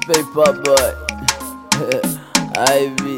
Paper boy. Ivy.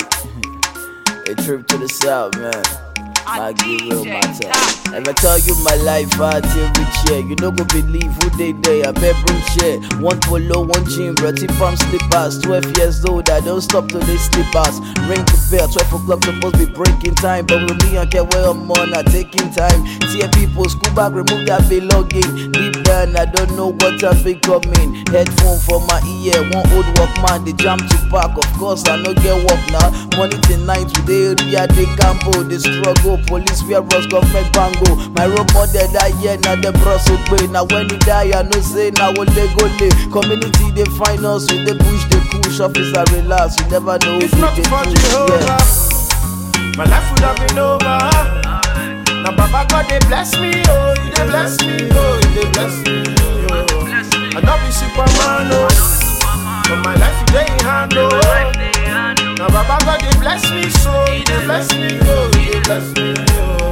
A trip to the south, man. My give real matter. If I tell you my life, I till rich here. You no go believe who they day. I bet bring share. One polo, one jean, pretty farm slippers. 12 years old, I don't stop till they slippers. Ring the bell, 12 o'clock supposed be breaking time. But with me, I can't wait I'm on, not taking time. Tear people, school bag, remove that belonging. Deep down, I don't know what I've been coming. Headphone for my ear, one old Walkman, they jam to park. Of course, I no get work now. Money tonight, today, area, they gamble, they struggle. Police fear us, government bango. My role model that year, now the bros obey. Now when he die, I know say now what they go lay. Community they find us with the push, they push. Officer relax, you never know if not for Jehovah, my life would have been over. Now Baba God they bless me, oh, they bless me, oh, they bless me, oh. I not be Superman, oh, but my life they ain't hand, oh. Now Baba God they bless me, so they bless me, oh, they bless me, oh.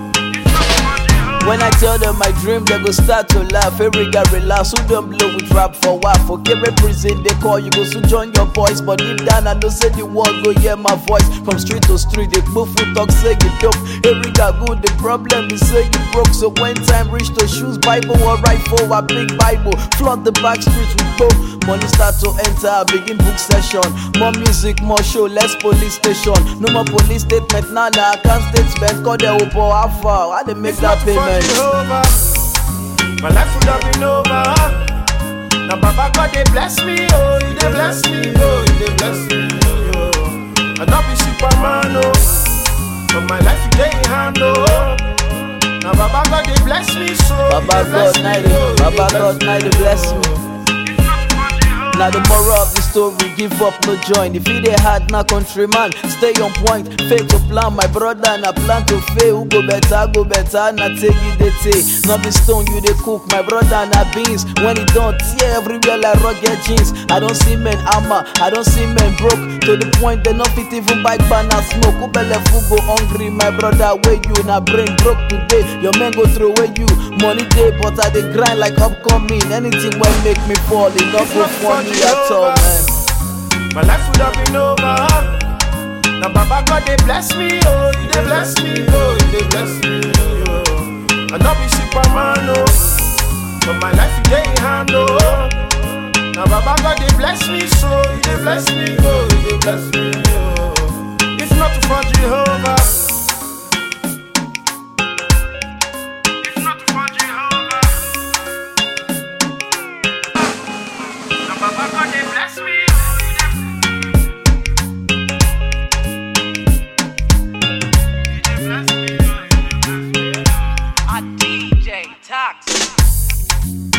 When I tell them my dream, they go start to laugh. Every guy relax, who don't blow with rap for what? For every prison they call, you go soon join your voice. But deep down I know say the world go hear my voice. From street to street, they move foot talk, say you dope. Every guy good, the problem is say you broke. So when time reach to shoes, Bible or rifle, a big Bible. Flood the back streets with both. Money start to enter, I begin book session. More music, more show, less police station. No more police statement, now I can't statement. Call the Opo, how far? How they make that payment? Jehovah, my life would have been over. Now Baba God they bless me, oh, they bless me, oh, they bless me, oh. I not be Superman, oh, but my life they ain't hand, oh. Now Baba God they bless me, so Baba God now they bless me. Now the moral of the story, give up, no join. If it ain't hard, now countryman, stay on point. Fail to plan, my brother, and I plan to fail. Who go better, now take it, they take. Not the stone, you they cook, my brother, and I beans. When it don't tear everywhere like rugged jeans. I don't see men armor, I don't see men broke. To the point they not fit even bike banner smoke. Who belle food go hungry, my brother, where you? Now brain broke today, your men go through where you. Money day, but I they grind like upcoming. Anything will make me fall, it not go funny at all, man. My life would have been over. Now Baba God they bless me, oh, they bless me, oh, they bless me, oh. I not be Superman, oh, but my life they ain't hand, oh. Now Baba God they bless me, so they bless me, oh, they bless me, oh. If not for Jehovah, if not for Jehovah, now Baba God they bless me. DJ Toxic.